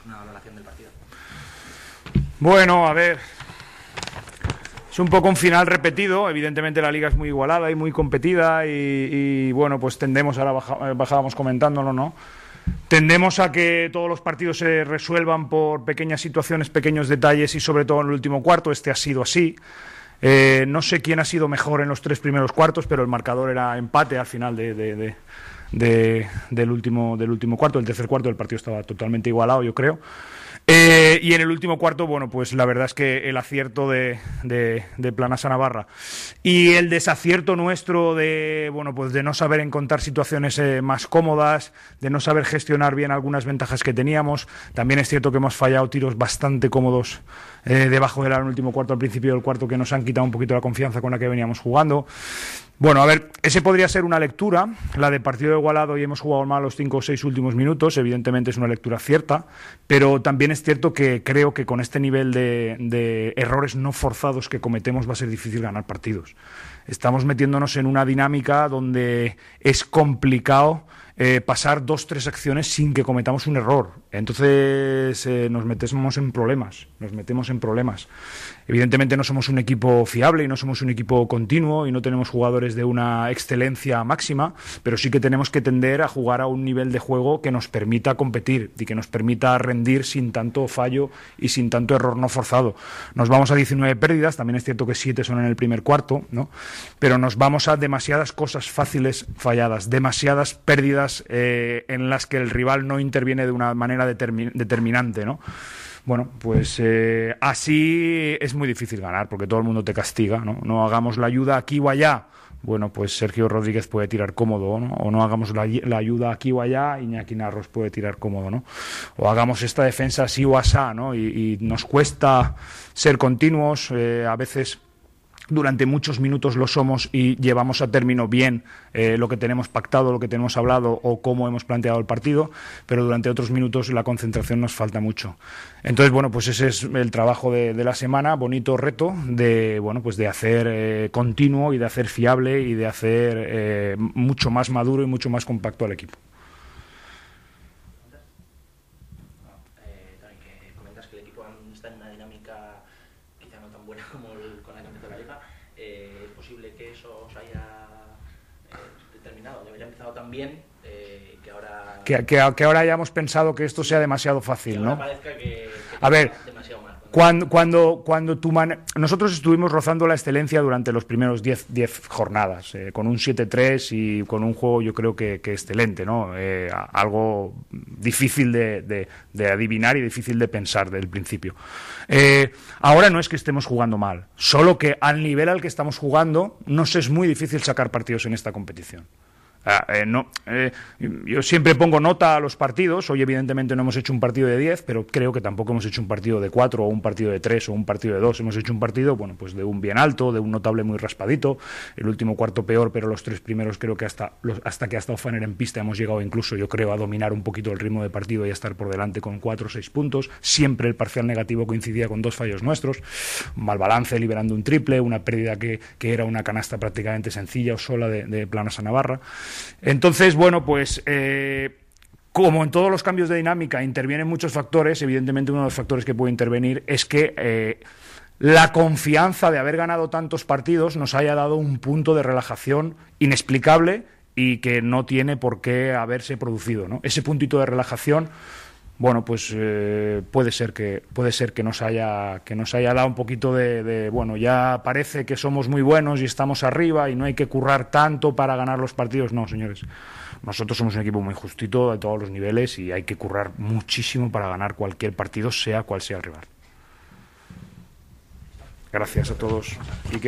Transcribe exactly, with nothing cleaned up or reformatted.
una valoración del partido. Bueno, a ver, es un poco un final repetido. Evidentemente la liga es muy igualada y muy competida y, y bueno, pues tendemos, ahora baja, bajábamos comentándolo, ¿no? Tendemos a que todos los partidos se resuelvan por pequeñas situaciones, pequeños detalles y sobre todo en el último cuarto. Este ha sido así. Eh, no sé quién ha sido mejor en los tres primeros cuartos, pero el marcador era empate al final de, de, de, de, del, último, del último cuarto. El tercer cuarto del partido estaba totalmente igualado, yo creo. Eh, y en el último cuarto, bueno, pues la verdad es que el acierto de, de, de Planasa Navarra y el desacierto nuestro de, bueno, pues de no saber encontrar situaciones eh, más cómodas, de no saber gestionar bien algunas ventajas que teníamos. También es cierto que hemos fallado tiros bastante cómodos eh, debajo del último cuarto, al principio del cuarto, que nos han quitado un poquito la confianza con la que veníamos jugando. Bueno, a ver, ese podría ser una lectura, la de partido igualado y hemos jugado mal los cinco o seis últimos minutos. Evidentemente es una lectura cierta, pero también es cierto que creo que con este nivel de, de errores no forzados que cometemos va a ser difícil ganar partidos. Estamos metiéndonos en una dinámica donde es complicado eh, pasar dos, tres acciones sin que cometamos un error. Entonces eh, nos metemos en problemas, nos metemos en problemas. Evidentemente no somos un equipo fiable y no somos un equipo continuo y no tenemos jugadores de una excelencia máxima, pero sí que tenemos que tender a jugar a un nivel de juego que nos permita competir y que nos permita rendir sin tanto fallo y sin tanto error no forzado. Nos vamos a diecinueve pérdidas, también es cierto que siete son en el primer cuarto, ¿no? Pero nos vamos a demasiadas cosas fáciles falladas, demasiadas pérdidas eh, en las que el rival no interviene de una manera determin- determinante, ¿no? Bueno, pues eh, así es muy difícil ganar porque todo el mundo te castiga, ¿no? No hagamos la ayuda aquí o allá. Bueno, pues Sergio Rodríguez puede tirar cómodo, ¿no? O no hagamos la, la ayuda aquí o allá, Iñaki Narros puede tirar cómodo, ¿no? O hagamos esta defensa así o asá, ¿no? Y, y nos cuesta ser continuos, eh, a veces durante muchos minutos lo somos y llevamos a término bien eh, lo que tenemos pactado, lo que tenemos hablado o cómo hemos planteado el partido, pero durante otros minutos la concentración nos falta mucho. Entonces, bueno, pues ese es el trabajo de, de la semana, bonito reto de, bueno, pues de hacer eh, continuo y de hacer fiable y de hacer eh, mucho más maduro y mucho más compacto al equipo. También, eh, que ahora que, que, que ahora hayamos pensado que esto sea demasiado fácil, que ¿no? Parezca que, que a ver, demasiado mal. Cuando, cuando, cuando tu man... Nosotros estuvimos rozando la excelencia durante los primeros diez jornadas, eh, con un siete tres y con un juego yo creo que, que excelente, ¿no? Eh, algo difícil de, de, de adivinar y difícil de pensar desde el principio. Eh, ahora no es que estemos jugando mal, solo que al nivel al que estamos jugando nos es muy difícil sacar partidos en esta competición. Ah, eh, no, eh, yo siempre pongo nota a los partidos. Hoy evidentemente no hemos hecho un partido de diez, pero creo que tampoco hemos hecho un partido de cuatro o un partido de tres o un partido de dos. Hemos hecho un partido, bueno, pues de un bien alto, de un notable muy raspadito. El último cuarto peor, pero los tres primeros creo que hasta, los, hasta que ha estado Fanner en pista hemos llegado incluso, yo creo, a dominar un poquito el ritmo de partido y a estar por delante con cuatro o seis puntos. Siempre el parcial negativo coincidía con dos fallos nuestros. Mal balance liberando un triple, una pérdida que, que era una canasta prácticamente sencilla o sola de, de Planasa Navarra. Entonces, bueno, pues eh, como en todos los cambios de dinámica intervienen muchos factores, evidentemente uno de los factores que puede intervenir es que eh, la confianza de haber ganado tantos partidos nos haya dado un punto de relajación inexplicable y que no tiene por qué haberse producido, ¿no? Ese puntito de relajación, bueno, pues eh, puede ser que puede ser que nos haya que nos haya dado un poquito de, de bueno, ya parece que somos muy buenos y estamos arriba y no hay que currar tanto para ganar los partidos. No, señores, nosotros somos un equipo muy justito a todos los niveles y hay que currar muchísimo para ganar cualquier partido, sea cual sea el rival. Gracias a todos. Y que